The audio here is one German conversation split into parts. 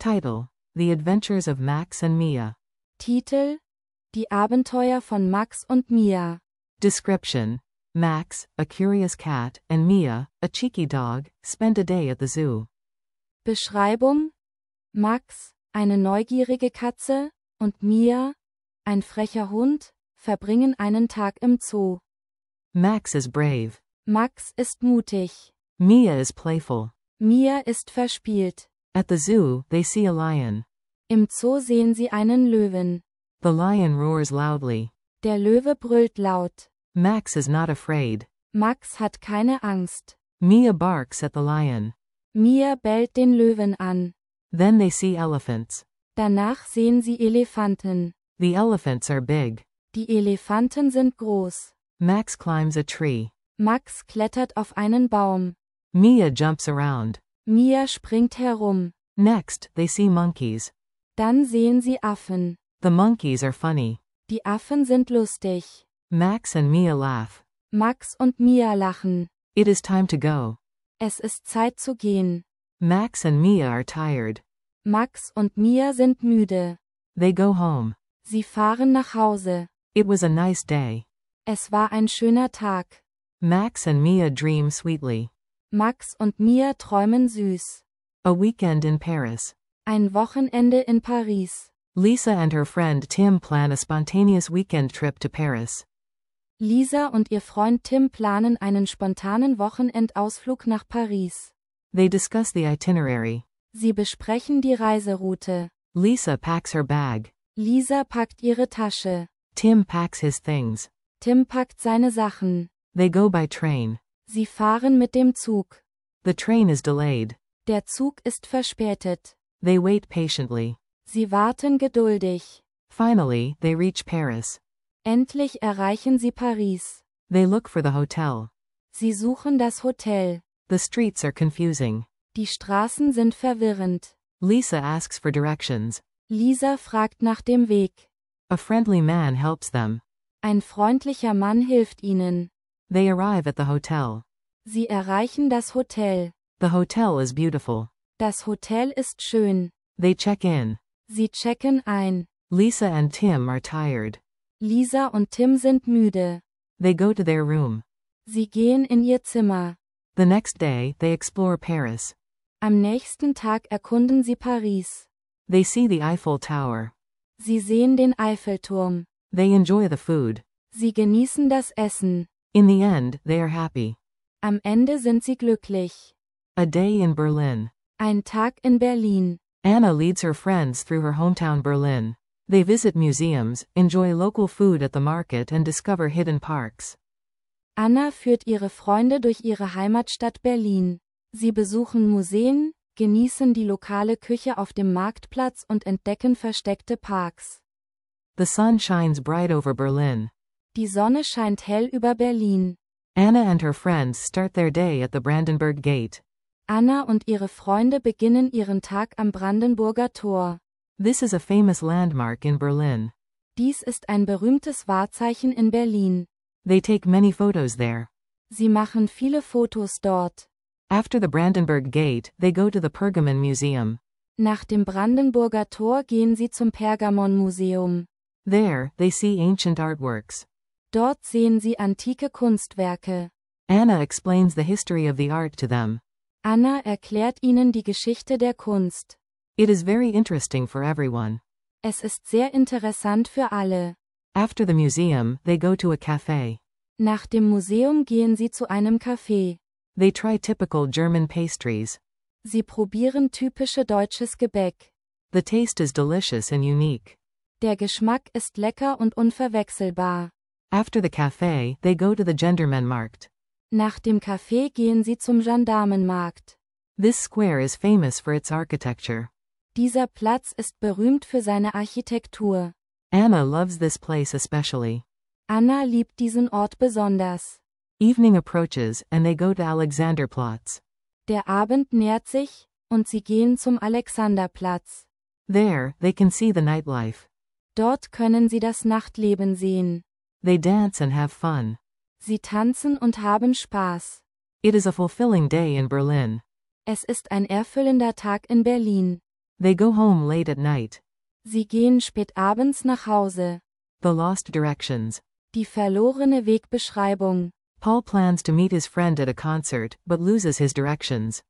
Title: The Adventures of Max and Mia. Titel: Die Abenteuer von Max und Mia. Description: Max, a curious cat, and Mia, a cheeky dog, spend a day at the zoo. Beschreibung: Max, eine neugierige Katze, und Mia, ein frecher Hund, verbringen einen Tag im Zoo. Max is brave. Max ist mutig. Mia is playful. Mia ist verspielt. At the zoo, they see a lion. Im Zoo sehen sie einen Löwen. The lion roars loudly. Der Löwe brüllt laut. Max is not afraid. Max hat keine Angst. Mia barks at the lion. Mia bellt den Löwen an. Then they see elephants. Danach sehen sie Elefanten. The elephants are big. Die Elefanten sind groß. Max climbs a tree. Max klettert auf einen Baum. Mia jumps around. Mia springt herum. Next, they see monkeys. Dann sehen sie Affen. The monkeys are funny. Die Affen sind lustig. Max and Mia laugh. Max und Mia lachen. It is time to go. Es ist Zeit zu gehen. Max and Mia are tired. Max und Mia sind müde. They go home. Sie fahren nach Hause. It was a nice day. Es war ein schöner Tag. Max and Mia dream sweetly. Max und Mia träumen süß. A weekend in Paris. Ein Wochenende in Paris. Lisa and her friend Tim plan a spontaneous weekend trip to Paris. Lisa und ihr Freund Tim planen einen spontanen Wochenendausflug nach Paris. They discuss the itinerary. Sie besprechen die Reiseroute. Lisa packs her bag. Lisa packt ihre Tasche. Tim packs his things. Tim packt seine Sachen. They go by train. Sie fahren mit dem Zug. The train is delayed. Der Zug ist verspätet. They wait patiently. Sie warten geduldig. Finally, they reach Paris. Endlich erreichen sie Paris. They look for the hotel. Sie suchen das Hotel. The streets are confusing. Die Straßen sind verwirrend. Lisa asks for directions. Lisa fragt nach dem Weg. A friendly man helps them. Ein freundlicher Mann hilft ihnen. They arrive at the hotel. Sie erreichen das Hotel. The hotel is beautiful. Das Hotel ist schön. They check in. Sie checken ein. Lisa and Tim are tired. Lisa und Tim sind müde. They go to their room. Sie gehen in ihr Zimmer. The next day, they explore Paris. Am nächsten Tag erkunden sie Paris. They see the Eiffel Tower. Sie sehen den Eiffelturm. They enjoy the food. Sie genießen das Essen. In the end, they are happy. Am Ende sind sie glücklich. A day in Berlin. Ein Tag in Berlin. Anna leads her friends through her hometown Berlin. They visit museums, enjoy local food at the market and discover hidden parks. Anna führt ihre Freunde durch ihre Heimatstadt Berlin. Sie besuchen Museen, genießen die lokale Küche auf dem Marktplatz und entdecken versteckte Parks. The sun shines bright over Berlin. Die Sonne scheint hell über Berlin. Anna and her friends start their day at the Brandenburg Gate. Anna und ihre Freunde beginnen ihren Tag am Brandenburger Tor. This is a famous landmark in Berlin. Dies ist ein berühmtes Wahrzeichen in Berlin. They take many photos there. Sie machen viele Fotos dort. After the Brandenburg Gate, they go to the Pergamon Museum. Nach dem Brandenburger Tor gehen sie zum Pergamon-Museum. There, they see ancient artworks. Dort sehen sie antike Kunstwerke. Anna explains the history of the art to them. Anna erklärt ihnen die Geschichte der Kunst. It is very interesting for everyone. Es ist sehr interessant für alle. After the museum, they go to a cafe. Nach dem Museum gehen sie zu einem Café. They try typical German pastries. Sie probieren typische deutsches Gebäck. The taste is delicious and unique. Der Geschmack ist lecker und unverwechselbar. After the cafe, they go to the Gendarmenmarkt. Nach dem Café gehen sie zum Gendarmenmarkt. This square is famous for its architecture. Dieser Platz ist berühmt für seine Architektur. Anna loves this place especially. Anna liebt diesen Ort besonders. Evening approaches, and they go to Alexanderplatz. Der Abend nähert sich, und sie gehen zum Alexanderplatz. There, they can see the nightlife. Dort können sie das Nachtleben sehen. They dance and have fun. Sie tanzen und haben Spaß. It is a fulfilling day in Berlin. Es ist ein erfüllender Tag in Berlin. They go home late at night. Sie gehen spät abends nach Hause. The lost directions. Die verlorene Wegbeschreibung. Paul plans to meet his friend at a concert, but loses his directions.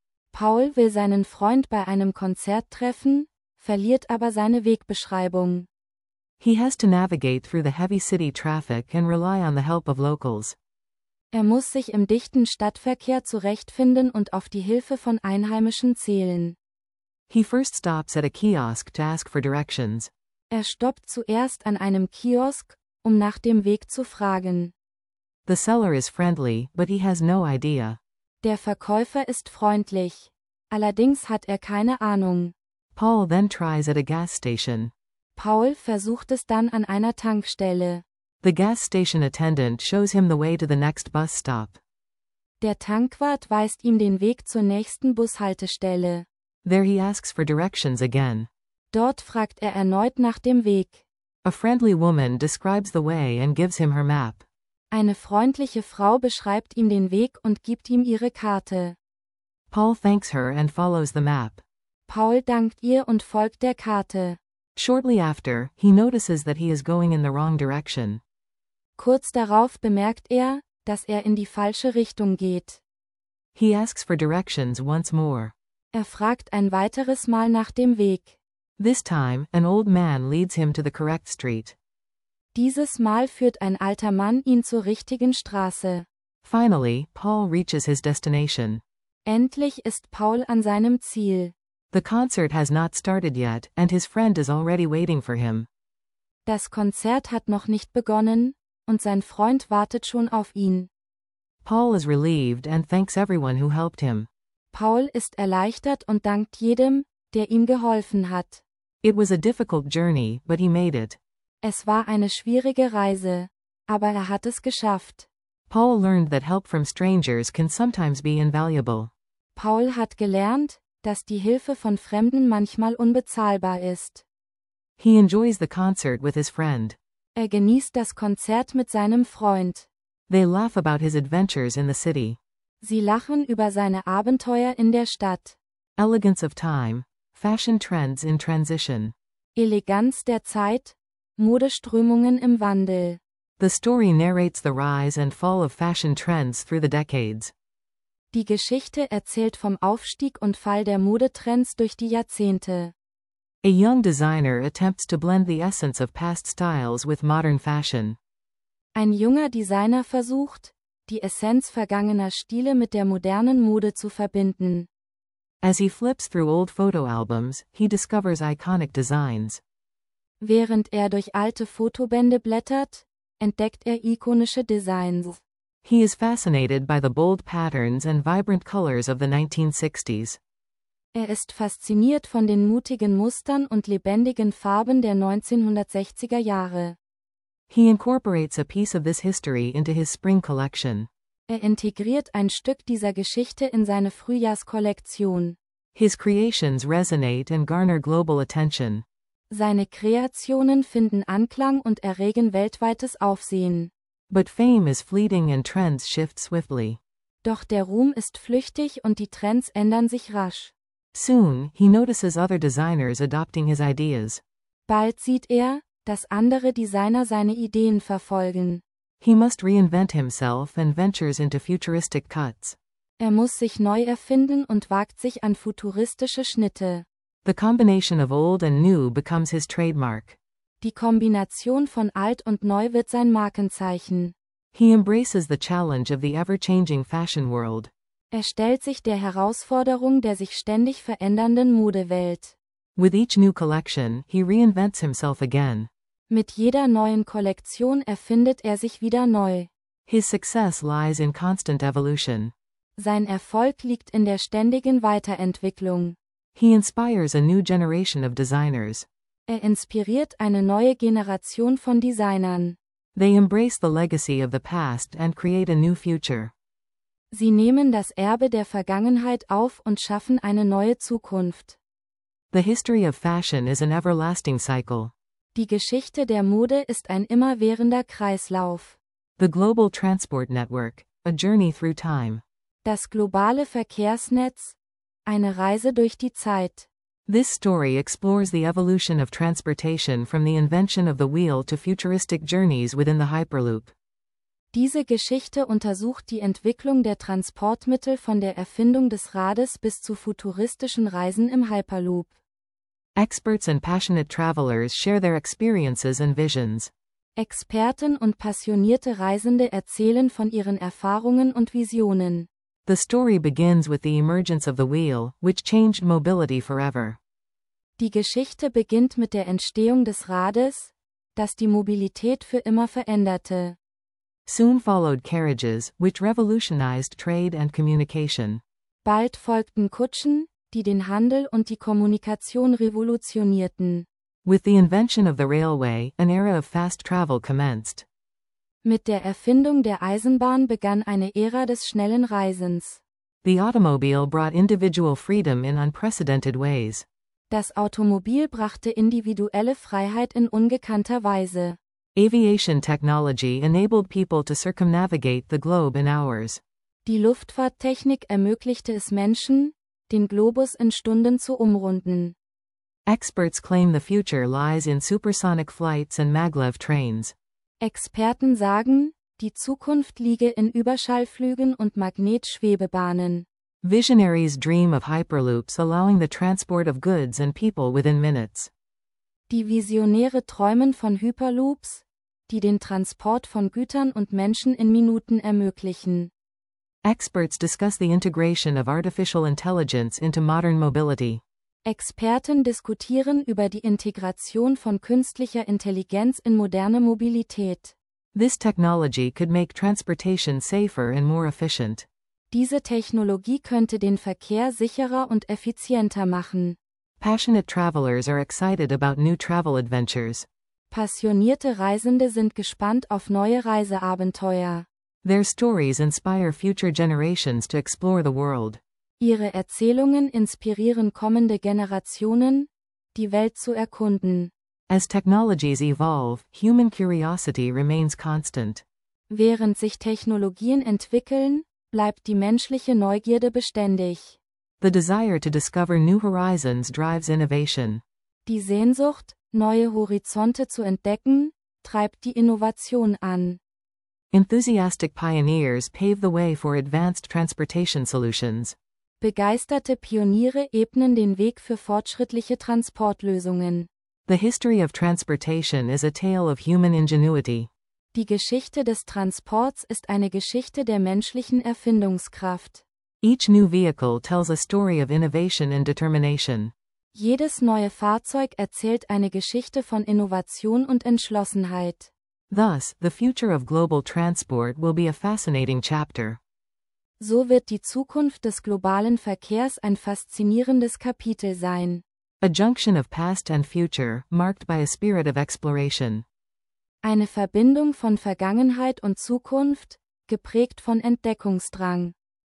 Paul will seinen Freund bei einem Konzert treffen, verliert aber seine Wegbeschreibung. He has to navigate through the heavy city traffic and rely on the help of locals. Er muss sich im dichten Stadtverkehr zurechtfinden und auf die Hilfe von Einheimischen zählen. He first stops at a kiosk to ask for directions. Er stoppt zuerst an einem Kiosk, um nach dem Weg zu fragen. The seller is friendly, but he has no idea. Der Verkäufer ist freundlich. Allerdings hat er keine Ahnung. Paul then tries at a gas station. Paul versucht es dann an einer Tankstelle. The gas station attendant shows him the way to the next bus stop. Der Tankwart weist ihm den Weg zur nächsten Bushaltestelle. There he asks for directions again. Dort fragt er erneut nach dem Weg. A friendly woman describes the way and gives him her map. Eine freundliche Frau beschreibt ihm den Weg und gibt ihm ihre Karte. Paul thanks her and follows the map. Paul dankt ihr und folgt der Karte. Shortly after, he notices that he is going in the wrong direction. Kurz darauf bemerkt er, dass er in die falsche Richtung geht. He asks for directions once more. Er fragt ein weiteres Mal nach dem Weg. This time, an old man leads him to the correct street. Dieses Mal führt ein alter Mann ihn zur richtigen Straße. Finally, Paul reaches his destination. Endlich ist Paul an seinem Ziel. The concert has not started yet, and his friend is already waiting for him. Das Konzert hat noch nicht begonnen, und sein Freund wartet schon auf ihn. Paul is relieved and thanks everyone who helped him. Paul ist erleichtert und dankt jedem, der ihm geholfen hat. It was a difficult journey, but he made it. Es war eine schwierige Reise, aber er hat es geschafft. Paul learned that help from strangers can sometimes be invaluable. Paul hat gelernt, dass die Hilfe von Fremden manchmal unbezahlbar ist. He enjoys the concert with his friend. Er genießt das Konzert mit seinem Freund. They laugh about his adventures in the city. Sie lachen über seine Abenteuer in der Stadt. Elegance of time. Fashion trends in transition. Eleganz der Zeit. Modeströmungen im Wandel. The story narrates the rise and fall of fashion trends through the decades. Die Geschichte erzählt vom Aufstieg und Fall der Modetrends durch die Jahrzehnte. A young designer attempts to blend the essence of past styles with modern fashion. Ein junger Designer versucht, die Essenz vergangener Stile mit der modernen Mode zu verbinden. As he flips through old photo albums, he discovers iconic designs. Während er durch alte Fotobände blättert, entdeckt er ikonische Designs. He is fascinated by the bold patterns and vibrant colors of the 1960s. Er ist fasziniert von den mutigen Mustern und lebendigen Farben der 1960er Jahre. He incorporates a piece of this history into his spring collection. Er integriert ein Stück dieser Geschichte in seine Frühjahrskollektion. His creations resonate and garner global attention. Seine Kreationen finden Anklang und erregen weltweites Aufsehen. But fame is fleeting and trends shift swiftly. Doch der Ruhm ist flüchtig und die Trends ändern sich rasch. Soon, he notices other designers adopting his ideas. Bald sieht er, dass andere Designer seine Ideen verfolgen. He must reinvent himself and ventures into futuristic cuts. Er muss sich neu erfinden und wagt sich an futuristische Schnitte. The combination of old and new becomes his trademark. Die Kombination von alt und neu wird sein Markenzeichen. He embraces the challenge of the ever-changing fashion world. Er stellt sich der Herausforderung der sich ständig verändernden Modewelt. With each new collection, he reinvents himself again. Mit jeder neuen Kollektion erfindet er sich wieder neu. His success lies in constant evolution. Sein Erfolg liegt in der ständigen Weiterentwicklung. He inspires a new generation of designers. Er inspiriert eine neue Generation von Designern. They embrace the legacy of the past and create a new future. Sie nehmen das Erbe der Vergangenheit auf und schaffen eine neue Zukunft. The history of fashion is an everlasting cycle. Die Geschichte der Mode ist ein immerwährender Kreislauf. The global transport network, a journey through time. Das globale Verkehrsnetz, eine Reise durch die Zeit. This story explores the evolution of transportation from the invention of the wheel to futuristic journeys within the Hyperloop. Diese Geschichte untersucht die Entwicklung der Transportmittel von der Erfindung des Rades bis zu futuristischen Reisen im Hyperloop. Experts and passionate travelers share their experiences and visions. Experten und passionierte Reisende erzählen von ihren Erfahrungen und Visionen. The story begins with the emergence of the wheel, which changed mobility forever. Die Geschichte beginnt mit der Entstehung des Rades, das die Mobilität für immer veränderte. Soon followed carriages, which revolutionized trade and communication. Bald folgten Kutschen, die den Handel und die Kommunikation revolutionierten. With the invention of the railway, an era of fast travel commenced. Mit der Erfindung der Eisenbahn begann eine Ära des schnellen Reisens. The automobile brought individual freedom in unprecedented ways. Das Automobil brachte individuelle Freiheit in ungekannter Weise. Aviation technology enabled people to circumnavigate the globe in hours. Die Luftfahrttechnik ermöglichte es Menschen, den Globus in Stunden zu umrunden. Experts claim the future lies in supersonic flights and maglev trains. Experten sagen, die Zukunft liege in Überschallflügen und Magnetschwebebahnen. Visionaries dream of hyperloops allowing the transport of goods and people within minutes. Die Visionäre träumen von Hyperloops, die den Transport von Gütern und Menschen in Minuten ermöglichen. Experts discuss the integration of artificial intelligence into modern mobility. Experten diskutieren über die Integration von künstlicher Intelligenz in moderne Mobilität. This technology could make transportation safer and more efficient. Diese Technologie könnte den Verkehr sicherer und effizienter machen. Passionate travelers are excited about new travel adventures. Passionierte Reisende sind gespannt auf neue Reiseabenteuer. Their stories inspire future generations to explore the world. Ihre Erzählungen inspirieren kommende Generationen, die Welt zu erkunden. As technologies evolve, human curiosity remains constant. Während sich Technologien entwickeln, bleibt die menschliche Neugierde beständig. The desire to discover new horizons drives innovation. Die Sehnsucht, neue Horizonte zu entdecken, treibt die Innovation an. Enthusiastic pioneers pave the way for advanced transportation solutions. Begeisterte Pioniere ebnen den Weg für fortschrittliche Transportlösungen. The history of transportation is a tale of human ingenuity. Die Geschichte des Transports ist eine Geschichte der menschlichen Erfindungskraft. Each new vehicle tells a story of innovation and determination. Jedes neue Fahrzeug erzählt eine Geschichte von Innovation und Entschlossenheit. Thus, the future of global transport will be a fascinating chapter. So wird die Zukunft des globalen Verkehrs ein faszinierendes Kapitel sein. A junction of past and future, marked by a spirit of exploration. Eine Verbindung von Vergangenheit und Zukunft, geprägt von Entdeckungsdrang.